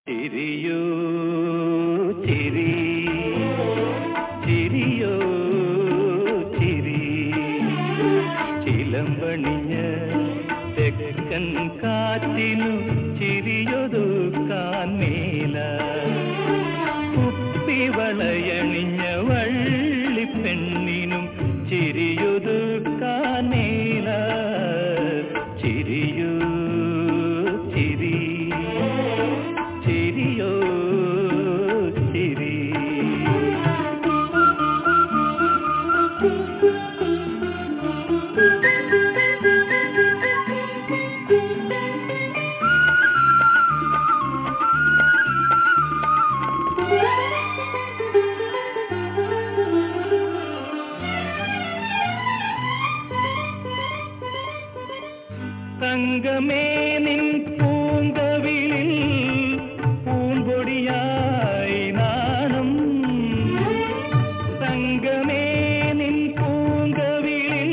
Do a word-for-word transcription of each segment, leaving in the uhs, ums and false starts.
ചിരിയോ ചിരി ചിരിയോ ചിരി ചിലമ്പണിഞ്ഞ തെക്കൻ കാറ്റിനു ചിരിയൊതുക്കാൻ മേല കുപ്പിവളയണിഞ്ഞ വള്ളിപ്പെണ്ണിനും ചിരിയൊതുക്കാൻ മേല ചിരിയോ ചിരി ചിരിയോ ചിരി തങ്കമേ നിൻ പൂങ്കവിളിൽ പൂമ്പൊടിയായി നാണം തങ്കമേ നിൻ പൂങ്കവിളിൽ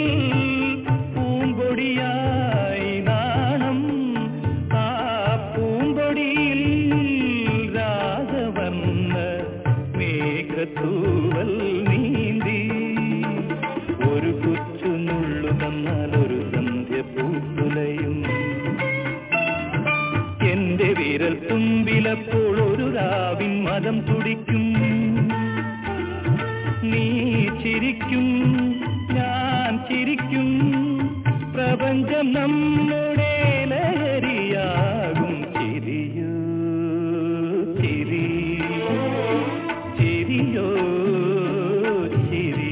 പൂമ്പൊടിയായി നാണം ആ പൂമ്പൊടിയിൽ രാഗവർണ്ണ മേഘത്തൂവൽ നീന്തി ഒരു കൊച്ചു നുള്ളു തന്നാൽ ഒരു സന്ധ്യ പൂത്തുലയും എന്റെ വിരൽ തുമ്പിലപ്പോൾ ഒരു രാവിൻ മതം തുടിക്കും നീ ചിരിക്കും ഞാൻ ചിരിക്കും പ്രപഞ്ചം നമ്മുടെ ലഹരിയാകും ചിരിയോ ചിരി ചിരിയോ ചിരി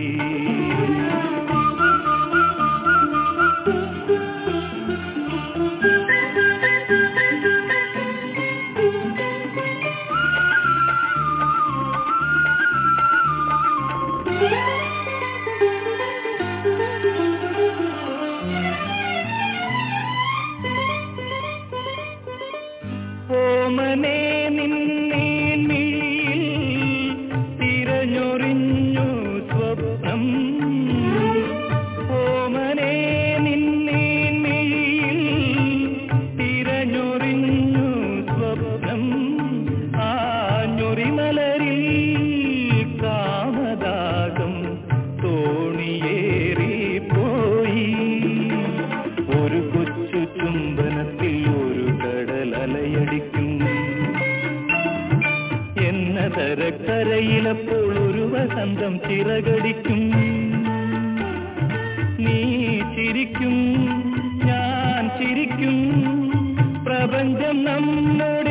ഓമനേ നിന്നേൻമിഴിയിൽ തിരഞ്ഞൊറിഞ്ഞു സ്വപ്നം ഓമനേ നിന്നേൻമിഴിയിൽ തിരഞ്ഞൊറിഞ്ഞു സ്വപ്നം ആ ഞൊറിമലരിൽ കാമദാഗം തോണിയേറി പോയി ഒരു കൊച്ചു ചുംബനത്തിൽ ഒരു കടലലയടിക്കും എന്നതരക്കരയിലപ്പോൾ ഒരു വസന്തം ചിറകടിക്കും നീ ചിരിക്കും ഞാൻ ചിരിക്കും പ്രപഞ്ചം നമ്മുടെ